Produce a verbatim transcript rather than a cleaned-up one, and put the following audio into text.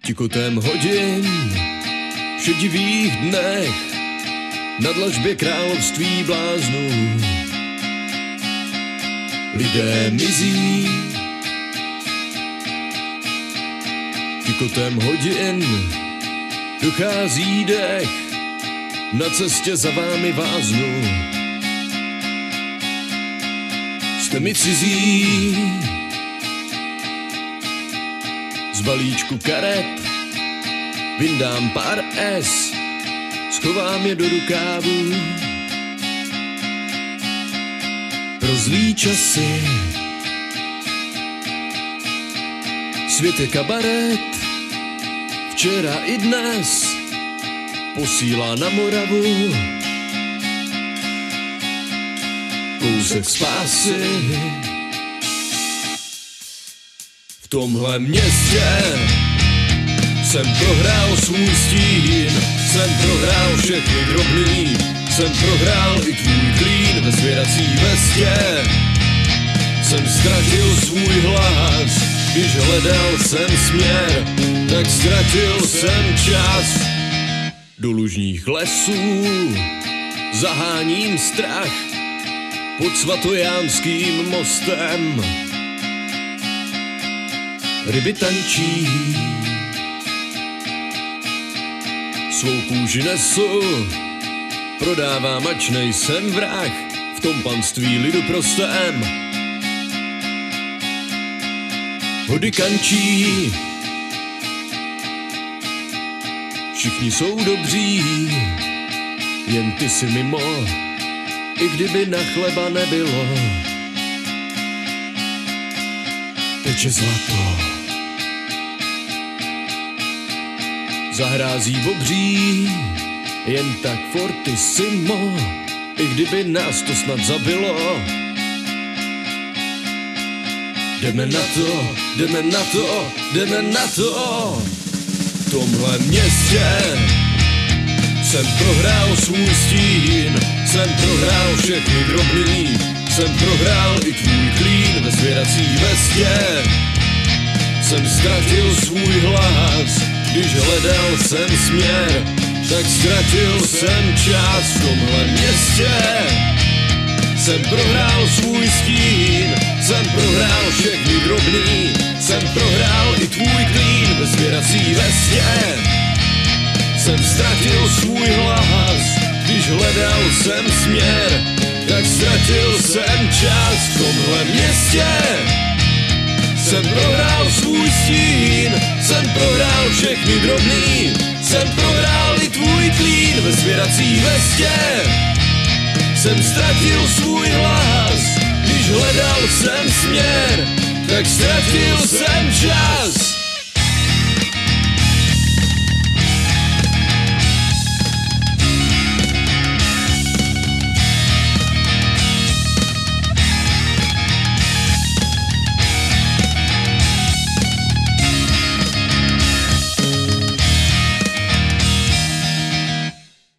Tikotem hodin, šedivých dnech, na dlažbě království bláznů. Lidé mizí, tikotem hodin, dochází dech, na cestě za vámi váznu. Jste mi cizí, z balíčku karet vyndám pár S, schovám je do rukávu. Pro zlý časy svět je kabaret, včera i dnes posílá na Moravu kousek spásy. V tomhle městě jsem prohrál svůj stín, jsem prohrál všechny drobný, jsem prohrál i tvůj klín ve svěrací vestě. Jsem ztratil svůj hlas, když hledal jsem směr, tak ztratil jsem čas. Do lužních lesů zaháním strach pod svatojánským mostem. Ryby tančí, svou kůži nesu, prodávám, ač nejsem vrah v tom panství lidu prostém. Hody kančí, všichni jsou dobří, jen ty si mimo, i kdyby na chleba nebylo. Teče zlato, zahrází bobří, jen tak fortissimo, i kdyby nás to snad zabilo. Jdeme na to, jdeme na to, jdeme na to. V tomhle městě jsem prohrál svůj stín, jsem prohrál všechny drobný, jsem prohrál i tvůj klín ve svěrací vestě. Jsem ztratil svůj hlas, když hledal jsem směr, tak ztratil jsem čas v tomhle městě. Jsem prohrál svůj stín, jsem prohrál všechny drobný, jsem prohrál i tvůj klín ve svěrací vestě. Jsem ztratil svůj hlas, když hledal jsem směr, tak ztratil jsem čas v tomhle městě. Jsem prohrál svůj stín, jsem prohrál všechny drobný, jsem prohrál i tvůj klín ve svěrací vestě. Jsem ztratil svůj hlas, když hledal jsem směr, tak ztratil jsem čas.